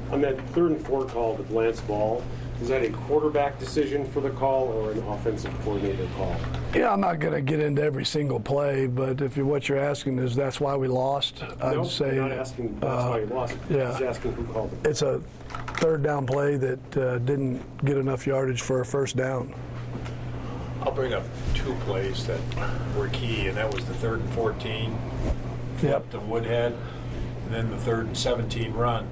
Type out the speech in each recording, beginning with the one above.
On that 3rd and 4 call to Lance Ball, is that a quarterback decision for the call or an offensive coordinator call? Yeah, I'm not going to get into every single play, but if what you're asking is that's why we lost, I'd say. You're not asking that's why you lost. Yeah. He's asking who called it. It's a 3rd down play that didn't get enough yardage for a 1st down. I'll bring up 2 plays that were key, and that was the 3rd and 14 Yep. to Woodhead, and then the 3rd and 17 run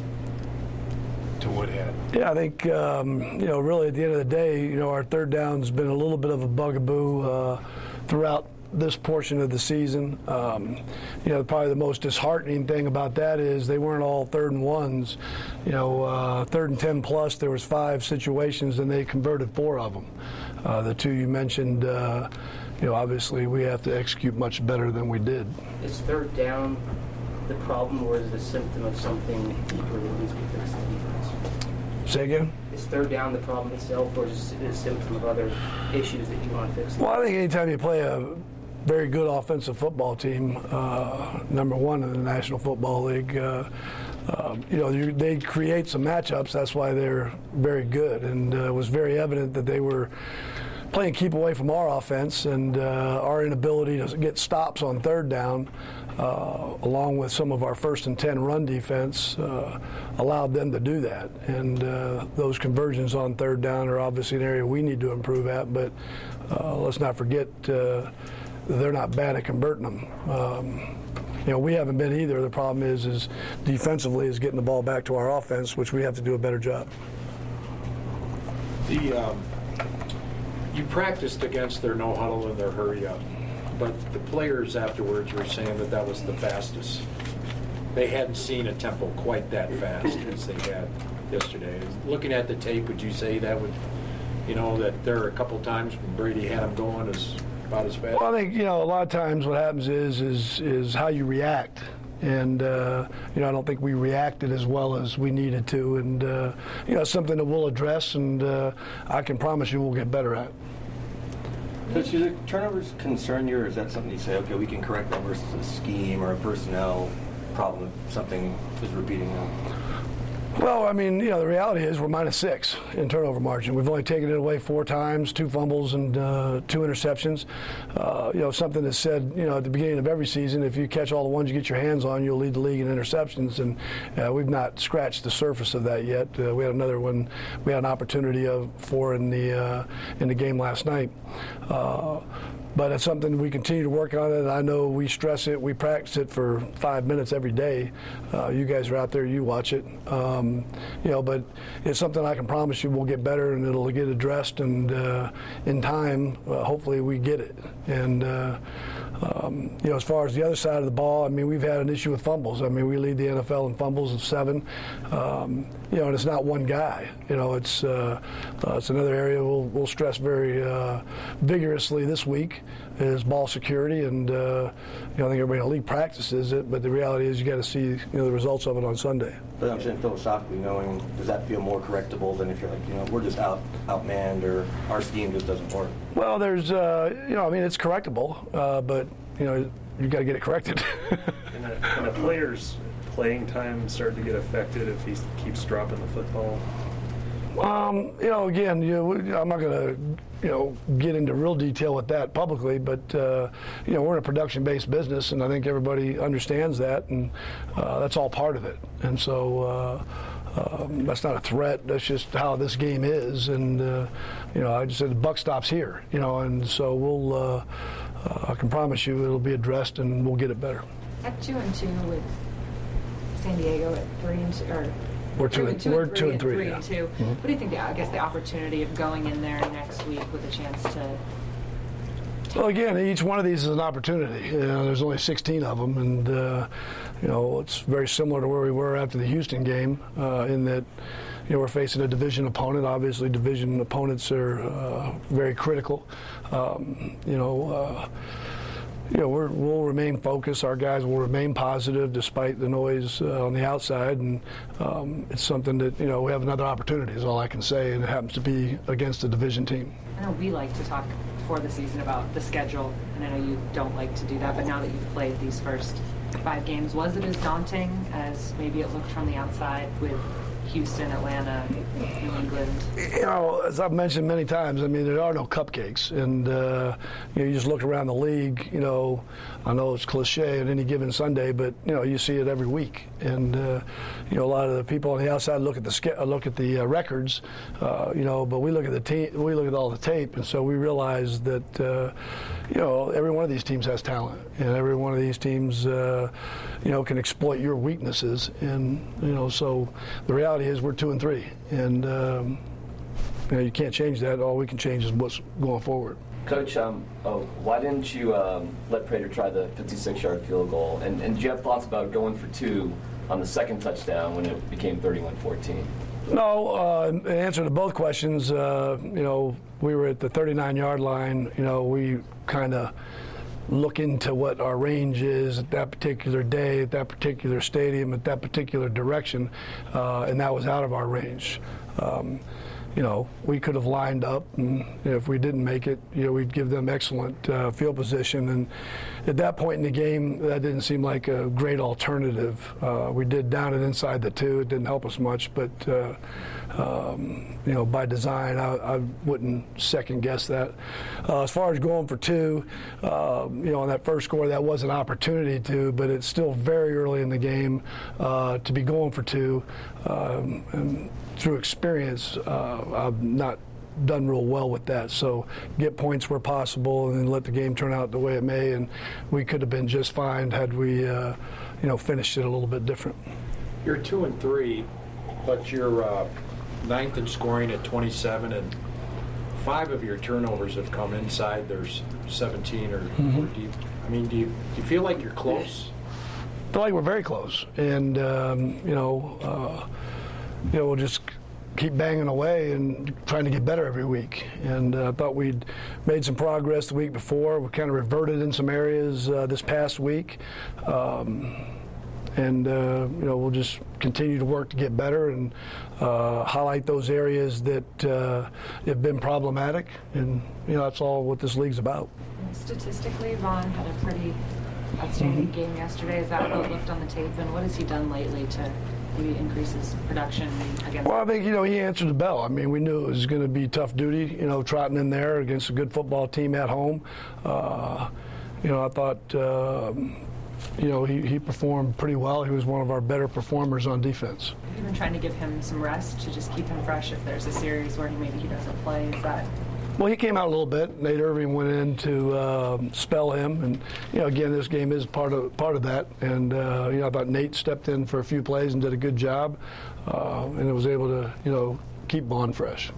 to Woodhead. Yeah, I think, really at the end of the day, our 3rd down's been a little bit of a bugaboo throughout this portion of the season. Probably the most disheartening thing about that is they weren't all 3rd and 1s. 3rd and 10 plus, there was 5 situations and they converted 4 of them. The 2 you mentioned, obviously we have to execute much better than we did. Is 3rd down the problem, or is it a symptom of something deeper that needs to be fixed in defense? Say again? Is 3rd down the problem itself, or is it a symptom of other issues that you want to fix? Well, I think anytime you play a very good offensive football team, number 1 in the National Football League, they create some matchups. That's why they're very good. And it was very evident that they were playing keep away from our offense, and our inability to get stops on 3rd down, along with some of our 1st and 10 run defense, allowed them to do that. And those conversions on 3rd down are obviously an area we need to improve at, but let's not forget they're not bad at converting them. We haven't been either. The problem is defensively is getting the ball back to our offense, which we have to do a better job. You practiced against their no huddle and their hurry up, but the players afterwards were saying that was the fastest. They hadn't seen a tempo quite that fast as they had yesterday. Looking at the tape, would you say that that there are a couple times when Brady had them going about as fast? Well, I think a lot of times what happens is how you react. And, I don't think we reacted as well as we needed to. And, it's something that we'll address, and I can promise you we'll get better at. Does the turnovers concern you, or is that something you say, okay, we can correct that versus a scheme or a personnel problem if something is repeating now? Well, the reality is we're -6 in turnover margin. We've only taken it away 4 times, 2 fumbles and 2 interceptions. Something that's said, at the beginning of every season, if you catch all the ones you get your hands on, you'll lead the league in interceptions. And we've not scratched the surface of that yet. We had another one. We had an opportunity for in the game last night. But it's something we continue to work on it. I know we stress it. We practice it for 5 minutes every day. You guys are out there. You watch it. But it's something I can promise you we'll get better, and it'll get addressed. And in time, hopefully we get it. And, as far as the other side of the ball, we've had an issue with fumbles. We lead the NFL in fumbles of 7. And it's not one guy. It's another area we'll stress very vigorously this week is ball security. And, I think everybody in the league practices it, but the reality is you got to see, the results of it on Sunday. But I'm saying philosophically, does that feel more correctable than if you're like, we're just outmanned or our scheme just doesn't work? Well, there's, it's correctable, but, you got to get it corrected. And a player's playing time start to get affected if he keeps dropping the football? Again, I'm not going to, get into real detail with that publicly, but, we're in a production-based business, and I think everybody understands that, and that's all part of it. And so that's not a threat. That's just how this game is. And, I just said the buck stops here, and so we'll, I can promise you it'll be addressed, and we'll get it better. At 2-2 with San Diego at 3-2, or we're 2 and 3. Yeah. Mm-hmm. What do you think? I guess the opportunity of going in there next week with a chance to. Well, again, each one of these is an opportunity. There's only 16 of them, and it's very similar to where we were after the Houston game, in that we're facing a division opponent. Obviously, division opponents are very critical. We'll remain focused. Our guys will remain positive despite the noise on the outside, and it's something that, we have another opportunity is all I can say, and it happens to be against a division team. I know we like to talk before the season about the schedule, and I know you don't like to do that, but now that you've played these first 5 games. Was it as daunting as maybe it looked from the outside with Houston, Atlanta, New England? You know, as I've mentioned many times, I mean, there are no cupcakes. And, you just look around the league, I know it's cliche on any given Sunday, but, you see it every week. And, a lot of the people on the outside look at the records, but we look at we look at all the tape, and so we realize that, every one of these teams has talent, and every one of these teams, can exploit your weaknesses. And, so the reality is we're 2-3, and you can't change that. All we can change is what's going forward. Coach, why didn't you let Prater try the 56-yard field goal? And do you have thoughts about going for 2 on the second touchdown when it became 31-14? No, in answer to both questions, we were at the 39-yard line. We kind of look into what our range is at that particular day, at that particular stadium, at that particular direction, and that was out of our range. We could have lined up, and if we didn't make it, we'd give them excellent field position. And at that point in the game, that didn't seem like a great alternative. We did down it inside the 2. It didn't help us much, but by design, I wouldn't second guess that. As far as going for 2, on that first score, that was an opportunity to, but it's still very early in the game to be going for 2. And through experience, I've not done real well with that. So get points where possible and then let the game turn out the way it may. And we could have been just fine had we, finished it a little bit different. You're 2-3, but you're 9th in scoring at 27, and 5 of your turnovers have come inside. There's 17 or deep. I mean, do you feel like you're close? I feel like we're very close, and we'll just keep banging away and trying to get better every week. And I thought we'd made some progress the week before. We kind of reverted in some areas this past week. We'll just continue to work to get better and highlight those areas that have been problematic. And, that's all what this league's about. Statistically, Vaughn had a pretty outstanding game yesterday. Is that what looked on the tape? And what has he done lately to maybe increase his production against? Well, I think, he answered the bell. I mean, we knew it was going to be tough duty, trotting in there against a good football team at home. I thought, he performed pretty well. He was one of our better performers on defense. Have you been trying to give him some rest to just keep him fresh if there's a series where maybe he doesn't play? Is that... Well, he came out a little bit. Nate Irving went in to spell him, and again, this game is part of that. And I thought Nate stepped in for a few plays and did a good job, and was able to keep Vaughn fresh.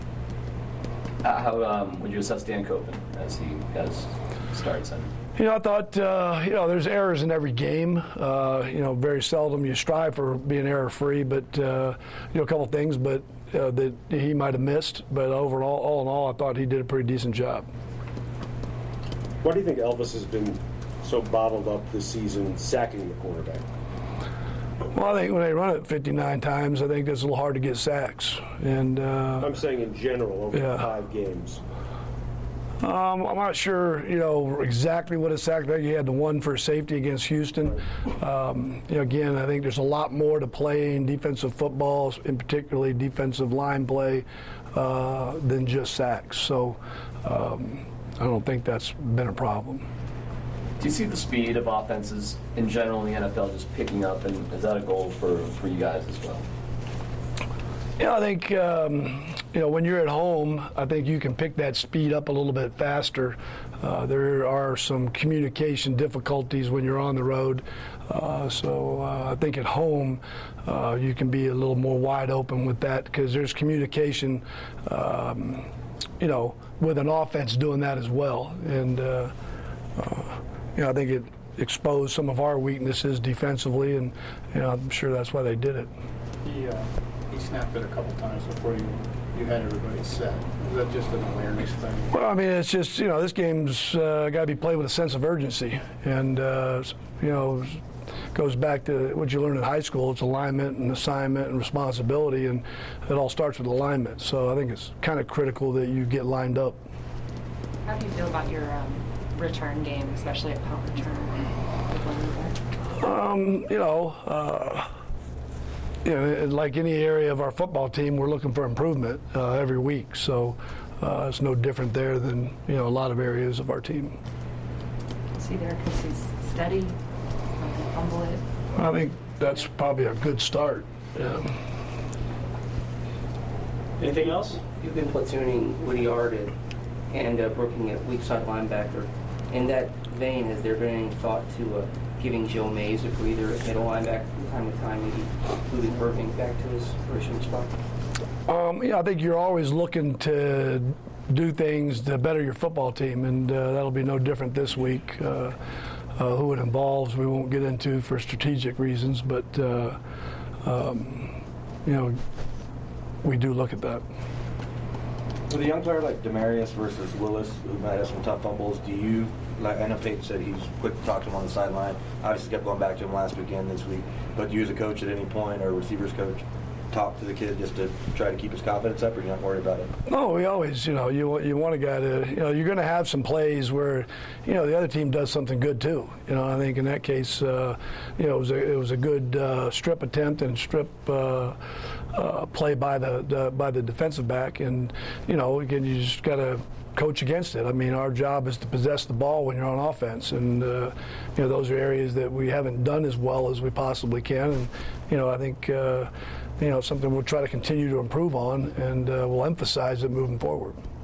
How would you assess Dan Koppen as he has started center? I thought, there's errors in every game. Very seldom you strive for being error-free, but, a couple things, but that he might have missed. But overall, all in all, I thought he did a pretty decent job. Why do you think Elvis has been so bottled up this season, sacking the quarterback? Well, I think when they run it 59 times, I think it's a little hard to get sacks. And I'm saying in general over the 5 games. I'm not sure, exactly what his sack. He had the one for safety against Houston. Again, I think there's a lot more to playing defensive football, and particularly defensive line play, than just sacks. So I don't think that's been a problem. Do you see the speed of offenses in general in the NFL just picking up, and is that a goal for you guys as well? Yeah, I think, when you're at home, I think you can pick that speed up a little bit faster. There are some communication difficulties when you're on the road. So I think at home, you can be a little more wide open with that because there's communication, with an offense doing that as well. And, I think it exposed some of our weaknesses defensively, and I'm sure that's why they did it. He snapped it a couple times before you had everybody set. Is that just an awareness thing? Well, I mean, it's just, this game's got to be played with a sense of urgency. And, goes back to what you learn in high school. It's alignment and assignment and responsibility, and it all starts with alignment. So I think it's kind of critical that you get lined up. How do you feel about your return game, especially at punt return? Like any area of our football team, we're looking for improvement every week. So it's no different there than a lot of areas of our team. Is he there because he's steady? Not gonna fumble it? I think that's probably a good start. Yeah. Anything else? You've been platooning Woody Arded and working at weak side linebacker. In that vein, has there been any thought to giving Joe Mays a breather at middle linebacker from time to time, maybe moving Irving back to his original spot? I think you're always looking to do things to better your football team, and that'll be no different this week. Who it involves, we won't get into for strategic reasons, but we do look at that. With a young player like Demarius versus Willis, who might have some tough fumbles, do you, like I know Peyton said he's quick to talk to him on the sideline, obviously kept going back to him last weekend, this week, but do you as a coach at any point, or receivers coach, talk to the kid just to try to keep his confidence up, or you're not worried about it? No, we always, you want a guy to, you're going to have some plays where, the other team does something good too. I think in that case, it was a good strip attempt and strip play by the defensive back, and again, you just got to coach against it. I mean, our job is to possess the ball when you're on offense, and those are areas that we haven't done as well as we possibly can, and I think something we'll try to continue to improve on, and we'll emphasize it moving forward.